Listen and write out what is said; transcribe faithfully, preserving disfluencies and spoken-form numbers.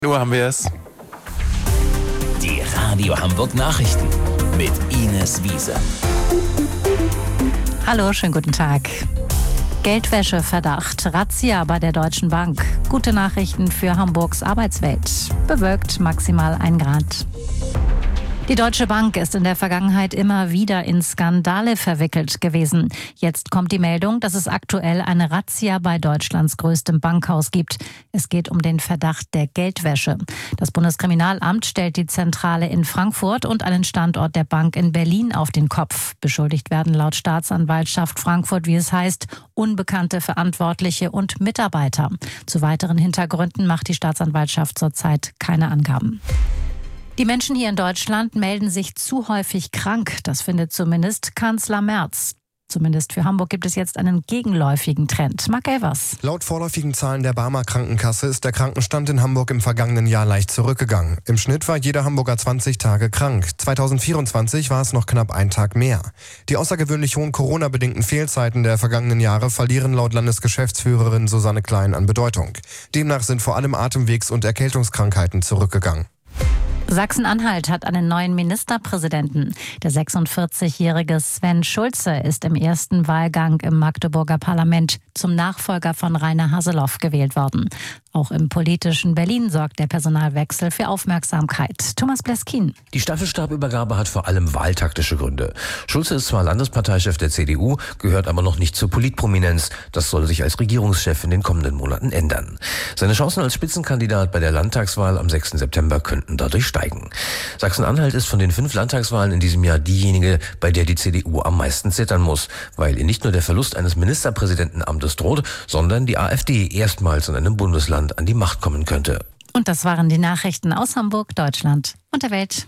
Nur haben wir es. Die Radio Hamburg Nachrichten mit Ines Wiese. Hallo, schönen guten Tag. Geldwäscheverdacht, Razzia bei der Deutschen Bank. Gute Nachrichten für Hamburgs Arbeitswelt. Bewölkt maximal ein Grad. Die Deutsche Bank ist in der Vergangenheit immer wieder in Skandale verwickelt gewesen. Jetzt kommt die Meldung, dass es aktuell eine Razzia bei Deutschlands größtem Bankhaus gibt. Es geht um den Verdacht der Geldwäsche. Das Bundeskriminalamt stellt die Zentrale in Frankfurt und einen Standort der Bank in Berlin auf den Kopf. Beschuldigt werden laut Staatsanwaltschaft Frankfurt, wie es heißt, unbekannte Verantwortliche und Mitarbeiter. Zu weiteren Hintergründen macht die Staatsanwaltschaft zurzeit keine Angaben. Die Menschen hier in Deutschland melden sich zu häufig krank. Das findet zumindest Kanzler Merz. Zumindest für Hamburg gibt es jetzt einen gegenläufigen Trend. Marc Elvers. Laut vorläufigen Zahlen der Barmer Krankenkasse ist der Krankenstand in Hamburg im vergangenen Jahr leicht zurückgegangen. Im Schnitt war jeder Hamburger zwanzig Tage krank. zweitausendvierundzwanzig war es noch knapp ein Tag mehr. Die außergewöhnlich hohen Corona-bedingten Fehlzeiten der vergangenen Jahre verlieren laut Landesgeschäftsführerin Susanne Klein an Bedeutung. Demnach sind vor allem Atemwegs- und Erkältungskrankheiten zurückgegangen. Sachsen-Anhalt hat einen neuen Ministerpräsidenten. Der sechsundvierzigjährige Sven Schulze ist im ersten Wahlgang im Magdeburger Parlament zum Nachfolger von Rainer Haseloff gewählt worden. Auch im politischen Berlin sorgt der Personalwechsel für Aufmerksamkeit. Thomas Bleskin. Die Staffelstabübergabe hat vor allem wahltaktische Gründe. Schulze ist zwar Landesparteichef der C D U, gehört aber noch nicht zur Politprominenz. Das soll sich als Regierungschef in den kommenden Monaten ändern. Seine Chancen als Spitzenkandidat bei der Landtagswahl am sechsten September könnten dadurch steigen. Sachsen-Anhalt ist von den fünf Landtagswahlen in diesem Jahr diejenige, bei der die C D U am meisten zittern muss, weil ihr nicht nur der Verlust eines Ministerpräsidentenamtes droht, sondern die AfD erstmals in einem Bundesland an die Macht kommen könnte. Und das waren die Nachrichten aus Hamburg, Deutschland und der Welt.